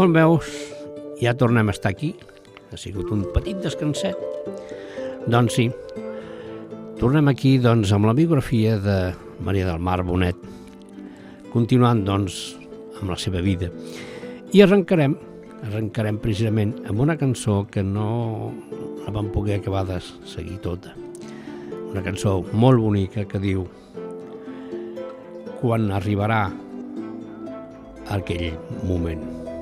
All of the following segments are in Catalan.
Com veus, ja tornem a estar aquí. Ha sigut un petit descanset. Doncs sí, tornem aquí amb la biografia de Maria del Mar Bonet, continuant amb la seva vida. I arrencarem precisament amb una cançó que no la vam poder acabar de seguir tota. Una cançó molt bonica que diu Quan arribarà aquell moment.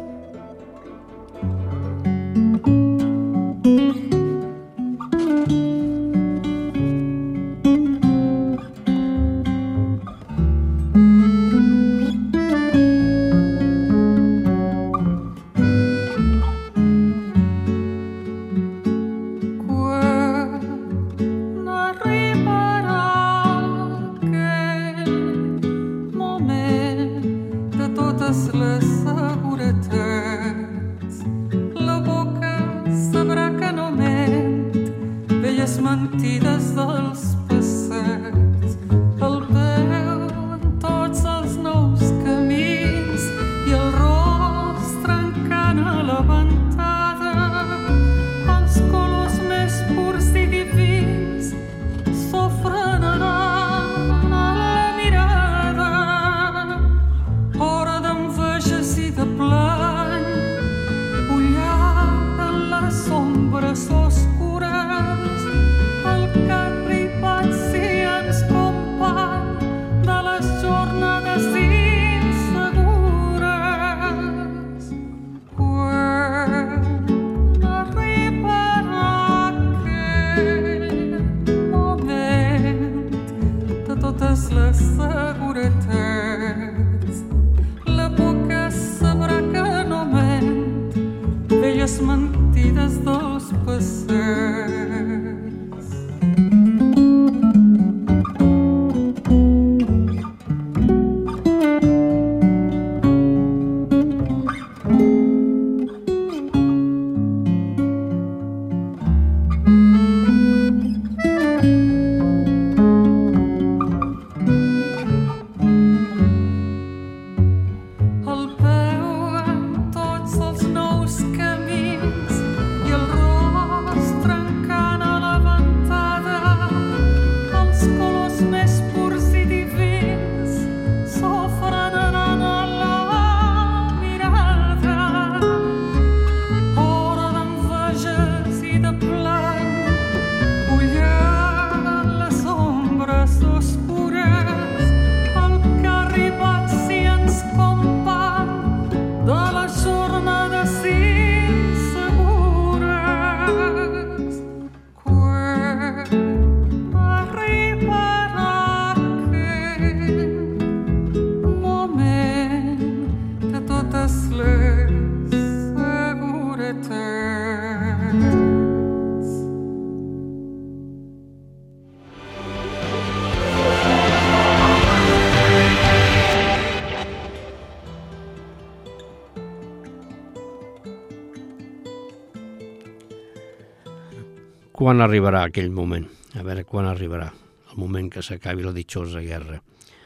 Quan arribarà aquell moment? A veure quan arribarà el moment que s'acabi la ditxosa guerra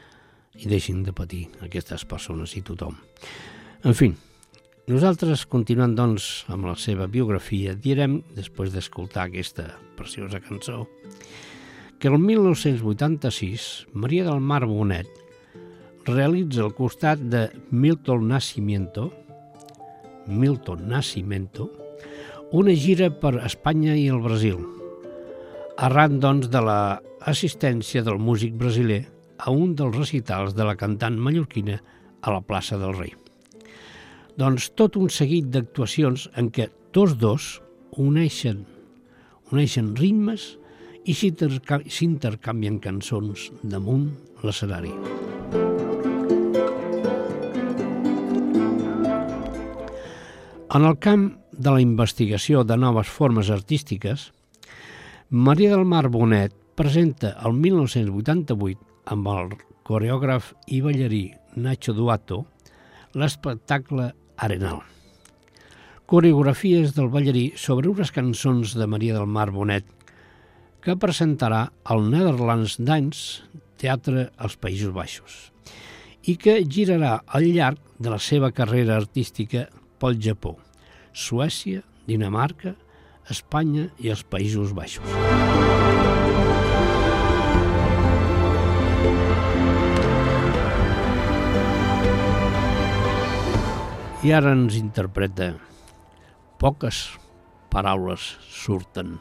i deixin de patir aquestes persones i tothom. En fi, nosaltres, continuant amb la seva biografia, direm, després d'escoltar aquesta preciosa cançó, que el 1986 Maria del Mar Bonet realitza al costat de Milton Nascimento una gira per Espanya i el Brasil, arran, de l'assistència del músic brasiler a un dels recitals de la cantant mallorquina a la plaça del Rei. Tot un seguit d'actuacions en què tots dos uneixen ritmes i s'intercanvien cançons damunt l'escenari. En el camp de la investigació de noves formes artístiques, Maria del Mar Bonet presenta el 1988 amb el coreògraf i ballarí Nacho Duato l'espectacle Arenal. Coreografies del ballarí sobre unes cançons de Maria del Mar Bonet que presentarà al Netherlands Dance Teatre als Països Baixos i que girarà al llarg de la seva carrera artística pel Japó, Suècia, Dinamarca, Espanya i els Països Baixos. I ara ens interpreta Poques paraules surten.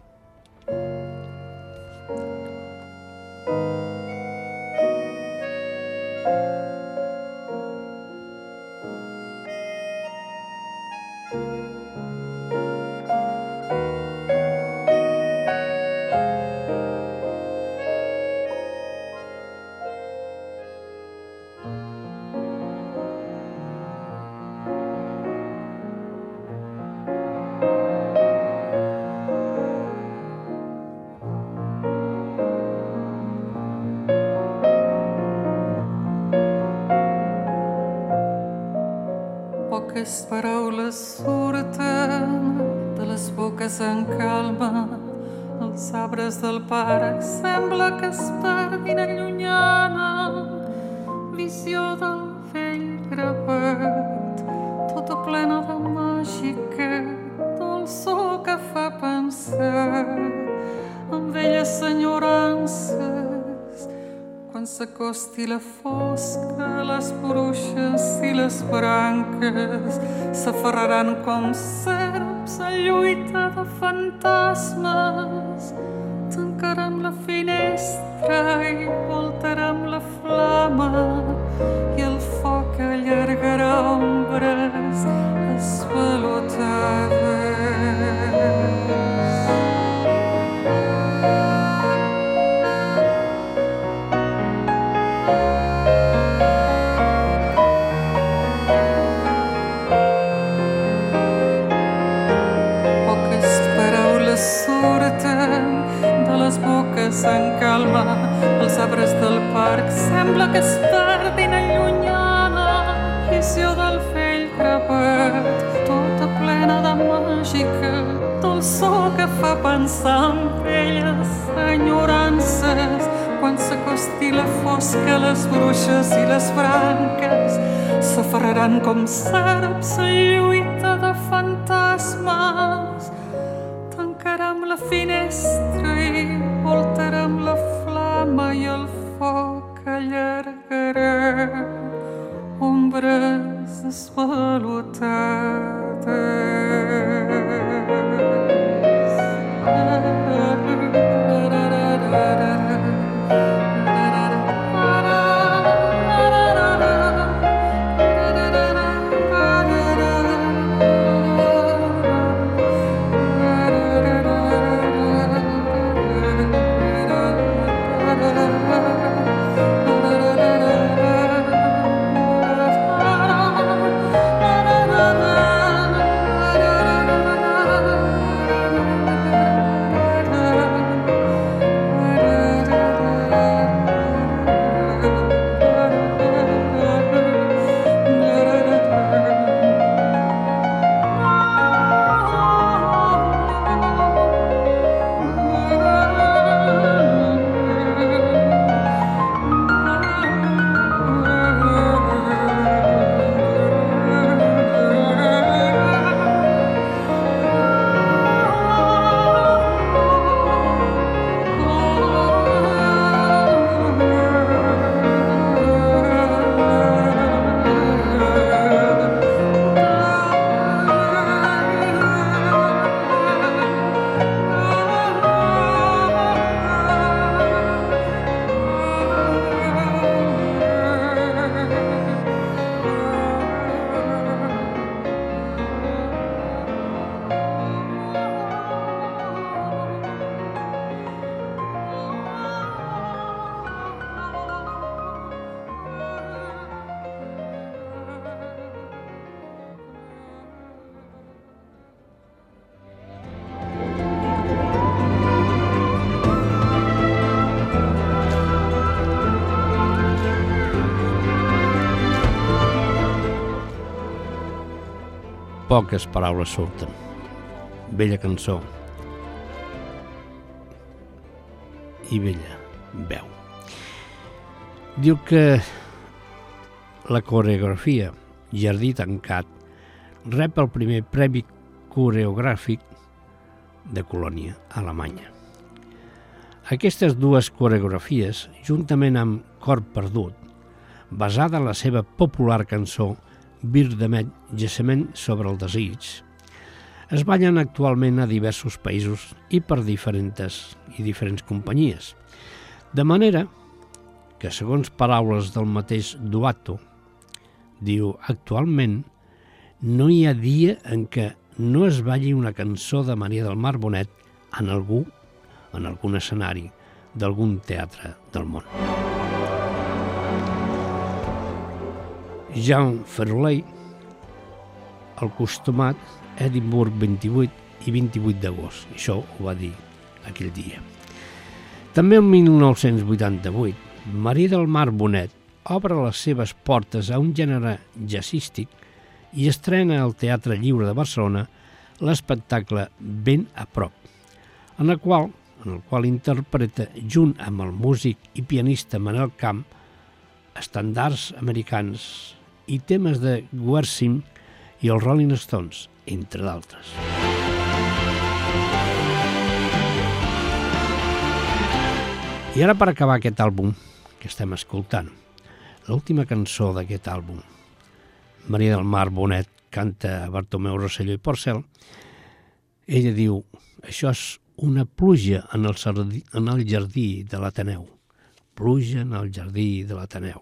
Poques paraules surten de les boques en calma. Els arbres del parc sembla que es perdin en llunyana visió del vell gravat, tota plena de màgica, dolçor que fa pensar en velles enyorances. Quan s'acosti la fosca, les bruixes i les branques s'aferraran com serps a lluita de fantasmes. Tancarem la finestra i voltarem la flama i el foc allargarà ombres esvalotades. En calma, els arbres del parc sembla que es perdin en llunyana visió del vell gravat, tota plena de màgica, dolçor que fa pensar en velles enyorances. Quan s'acosti la fosca, les bruixes i les branques s'aferraran com serps a lluita de fantasmes. Tancarem la finestra i voltarem la flama i el foc allargarà ombres esvalotades. Poques paraules surten. Bella cançó i bella veu. Diu que la coreografia Jardí tancat rep el primer premi coreogràfic de Colònia, Alemanya. Aquestes dues coreografies, juntament amb Cor perdut, basada en la seva popular cançó Bir Demet, Jaciment sobre el desig, es ballen actualment a diversos països i per diferents companyies. De manera que, segons paraules del mateix Duato, diu, actualment no hi ha dia en què no es balli una cançó de Maria del Mar Bonet en algun escenari d'algun teatre del món. Jean Ferolei, el costumat Edimburg 28 i 28 d'agost. Això ho va dir aquell dia. També el 1988, Maria del Mar Bonet obre les seves portes a un gènere jazzístic i estrena al Teatre Lliure de Barcelona l'espectacle Ben a prop, en el qual interpreta, junt amb el músic i pianista Manel Camp, estandards americans i temes de Gershwin i els Rolling Stones, entre d'altres. I ara, per acabar aquest àlbum que estem escoltant, l'última cançó d'aquest àlbum, Maria del Mar Bonet canta a Bartomeu Rosselló i Porcel, ella diu, això és una pluja en el jardí de l'Ateneu. Pluja en el jardí de l'Ateneu.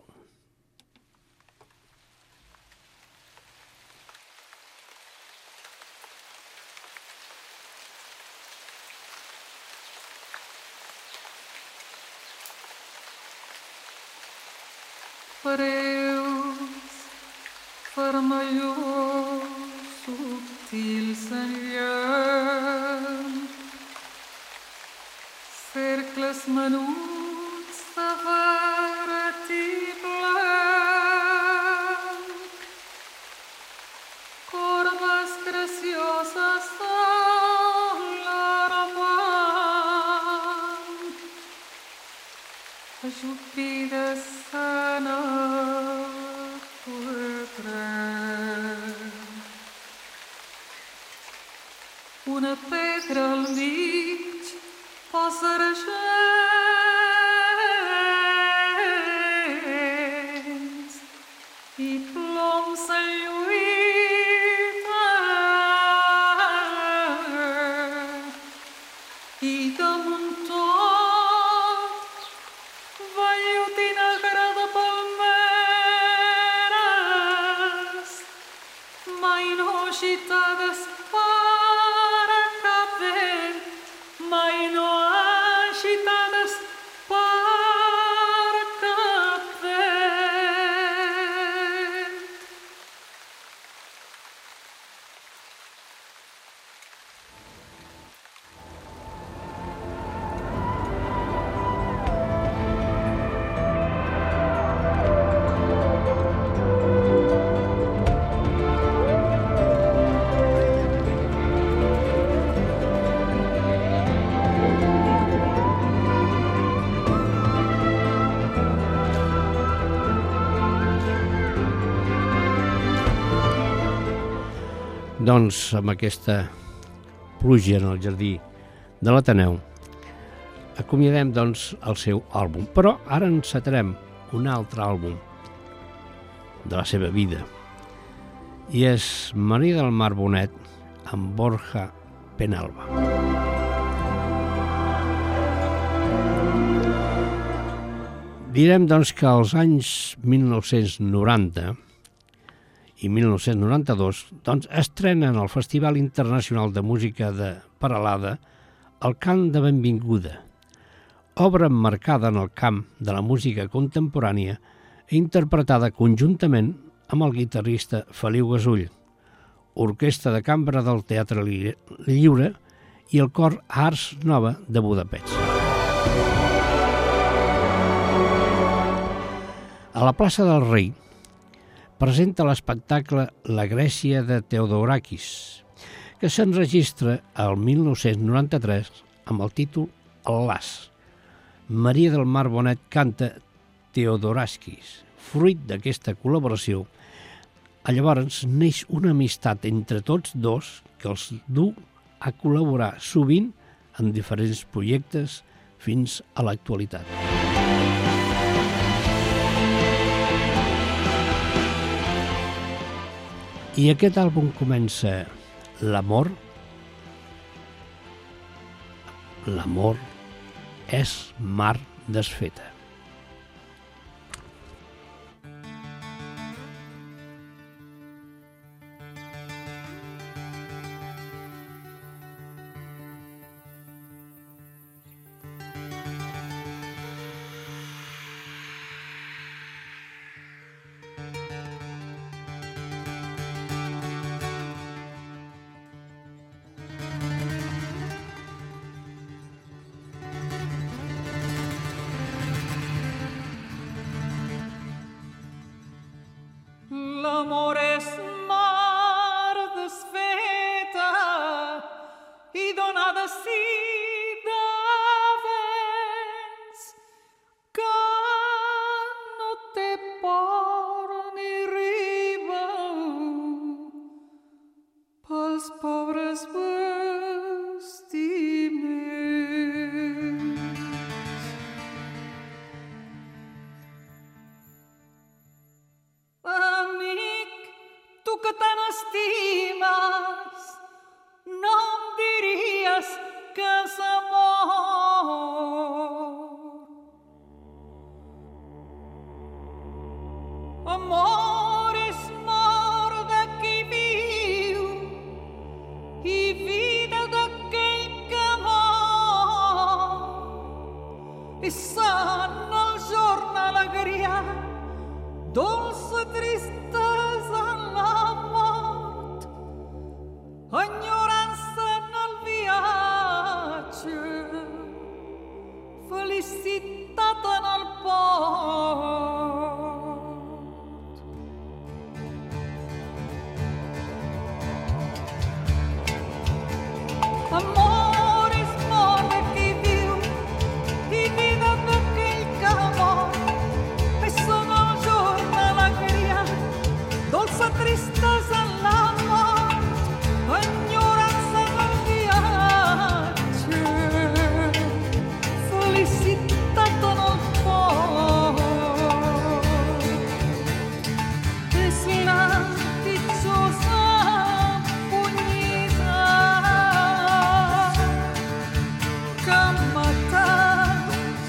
Preus, vermellós, subtil senyal, cercles menuts de verd i blanc, corbes gracioses de l'armant, ajupides en el quatre. Una pedra al mig posa argents i ploms en lluita i damunt tot vellut i negre de palmeres mai no agitades per cap vent, mai no agitades per cap vent. Doncs amb aquesta pluja en el jardí de l'Ateneu acomiadem doncs el seu àlbum. Però ara encetarem un altre àlbum de la seva vida i és Maria del Mar Bonet amb Borja Penalba. Direm doncs que als anys 1990 i 1992 doncs, estrenen al Festival Internacional de Música de Peralada el Cant de Benvinguda, obra emmarcada en el camp de la música contemporània i interpretada conjuntament amb el guitarrista Feliu Gasull, Orquestra de Cambra del Teatre Lliure i el Cor Ars Nova de Budapest. A la plaça del Rei presenta l'espectacle La Grècia de Theodorakis, que s'enregistra el 1993 amb el títol El Las. Maria del Mar Bonet canta Theodorakis. Fruit d'aquesta col·laboració, Llavors neix una amistat entre tots dos que els du a col·laborar sovint en diferents projectes fins a l'actualitat. I aquest àlbum comença l'amor. L'amor és mar desfeta. L'amor és mar desfeta i donada sí de vents que no té port ni riba pels pobres vestiments. Que tant estimes, no em diries que és amor. Amor és mort de qui viu i vida d'aquell que mor. I sant el jorn alegria, dolça tristesa en la mort, enyorança en el viatge, felicitat en el port. Amor és mort de qui viu i vida d'aquell que mor. Dolça tristesa en la mort, enyorança en el viatge, felicitat en el port. És la ditxosa punyida que ha matat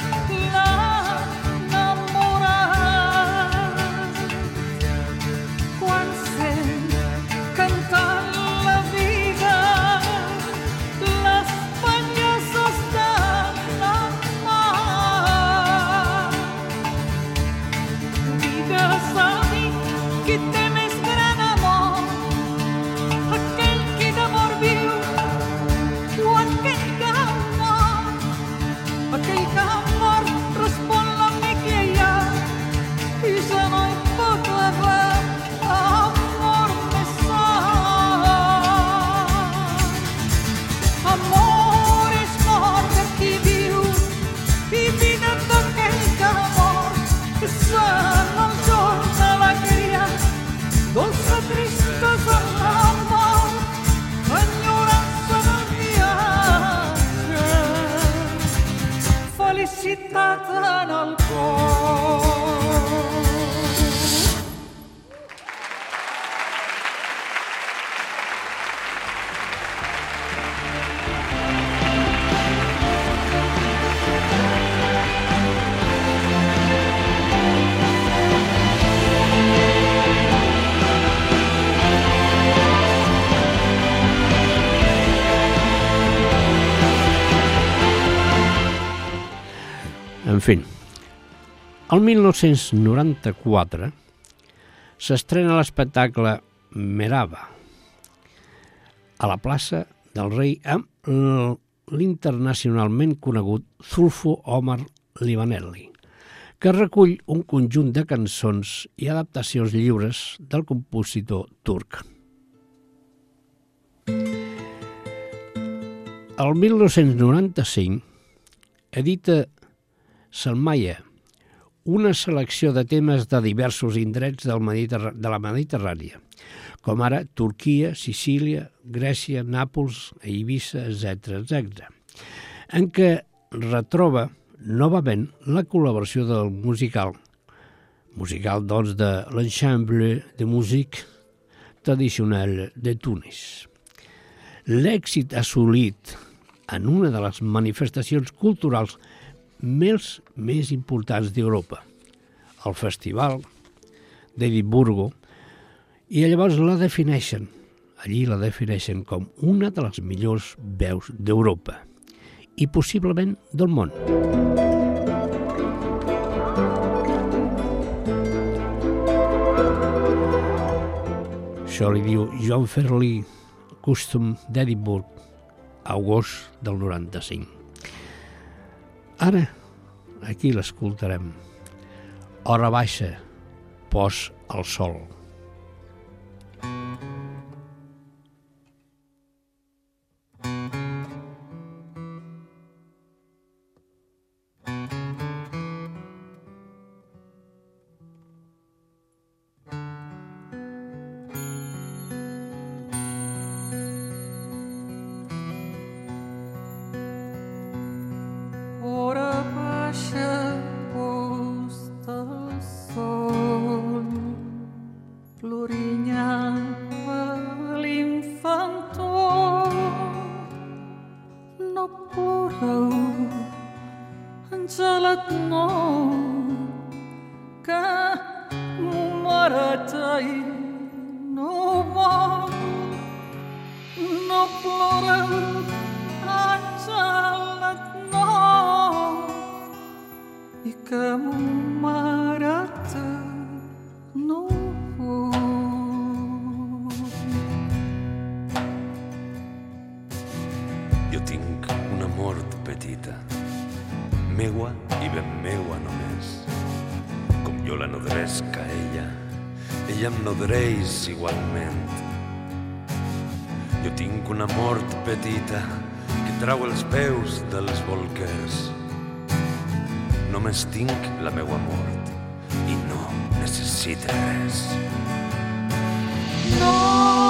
l'enamorat. Quan sent cantant la vida, les banyes estan en mar. Digues a mi qui té més gran amor, aquell qui d'amor viu o aquell que ha mort. Aquell que ha mort, respon l'amic lleial, i ja no hi pot haver amor més sant. Amor és mort de qui viu i vida d'aquell que mor. És sant el jorn d'alegria, dolça tristesa en la mort, enyorança en el viatge, felicitat en el cor. En fi, el 1994 s'estrena l'espectacle Merhaba a la plaça del Rei amb l'internacionalment conegut Zulfo Omar Livaneli, que recull un conjunt de cançons i adaptacions lliures del compositor turc. El 1995 edita Salmaya, una selecció de temes de diversos indrets de la Mediterrània, com ara Turquia, Sicília, Grècia, Nàpols, Eivissa, etc., en què retroba novament la col·laboració del musical doncs de l'Ensemble de Musique Traditionnelle de Tunis. L'èxit assolit en una de les manifestacions culturals més importants d'Europa, el Festival d'Edimburgo, i llavors allí la defineixen com una de les millors veus d'Europa i possiblement del món. Això li diu John Fairlie Custom d'Edimburg, agost del 95. Ara, aquí l'escoltarem. Hora baixa, pos al sol. Jo tinc una mort petita, meua i ben meua només. Com jo la nodresc a ella em nodreix igualment. Jo tinc una mort petita que trau els peus dels bolquers. Només tinc la meua mort i no necessite res. No.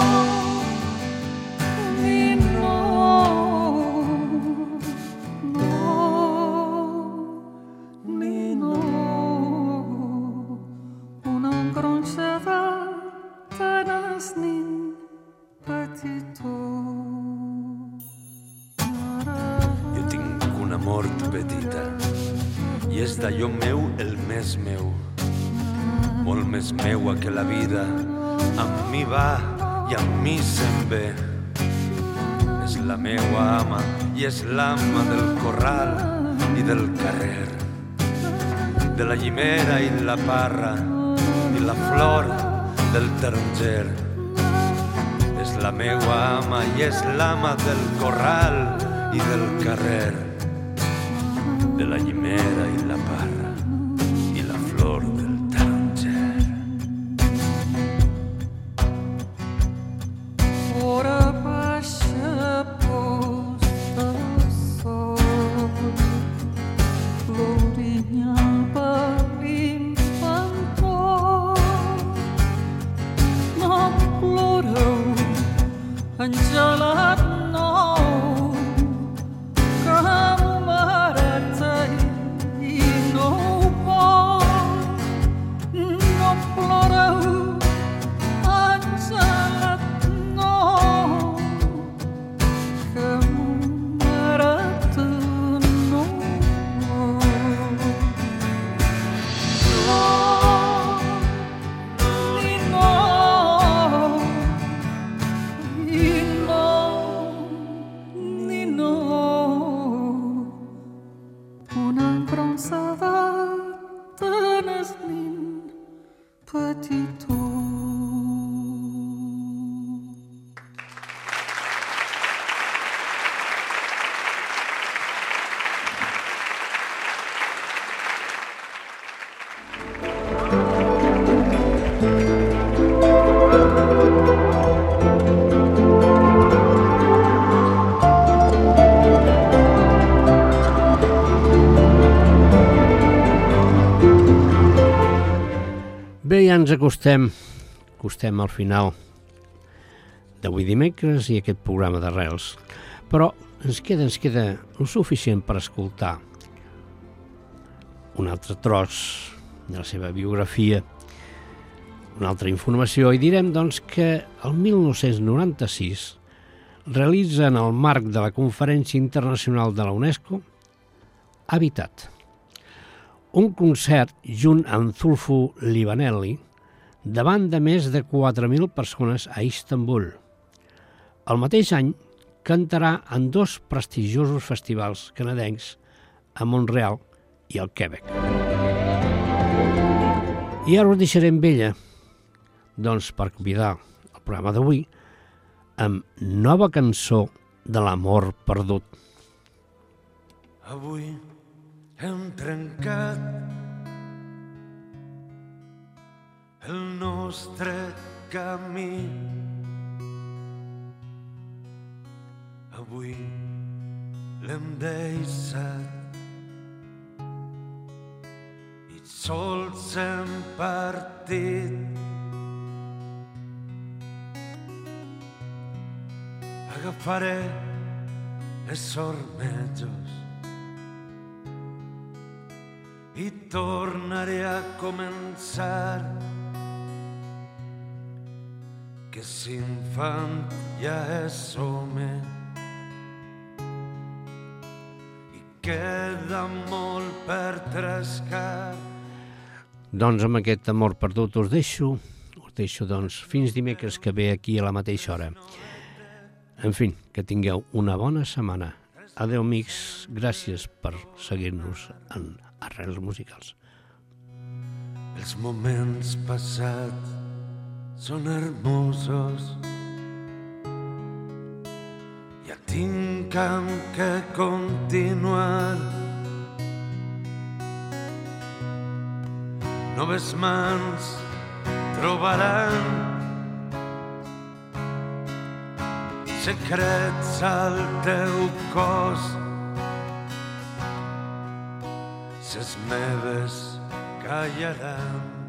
D'allò meu el més meu, molt més meua que la vida, amb mi va i amb mi se'n ve. És la meua ama i és l'ama del corral i del carrer, de la llimera i la parra i la flor del taronger. És la meua ama i és l'ama del corral i del carrer, de la llimera i la parra i la flor del taronger. Ora baixa posta el sol, florinha per l'infantó. No ploreu, engelat nou, que Bé, ja ens acostem al final d'avui dimecres i aquest programa d'Arrels, però ens queda el suficient per escoltar un altre tros de la seva biografia, una altra informació, i direm doncs que el 1996 realitza en el marc de la Conferència Internacional de la UNESCO Habitat, un concert junt amb Zulfo Livaneli davant de més de 4.000 persones a Istanbul. El mateix any cantarà en 2 prestigiosos festivals canadencs a Montreal i al Quebec. I ara us deixaré amb ella, doncs per convidar el programa d'avui, amb nova cançó de l'amor perdut. Avui hem trencat el nostre camí. Avui l'hem deixat i sols hem partit. Agafaré les ormejos i tornaré a començar, que si infant ja és home i queda molt per trascar. Doncs amb aquest amor perdut us deixo doncs fins dimecres que ve aquí a la mateixa hora. En fi, que tingueu una bona setmana. Adéu, amics, gràcies per seguir-nos en Arrels Musicals. Els moments passats són hermosos, ja tinc amb què continuar. Noves mans trobaran secrets al teu cos. Ses meves callaran.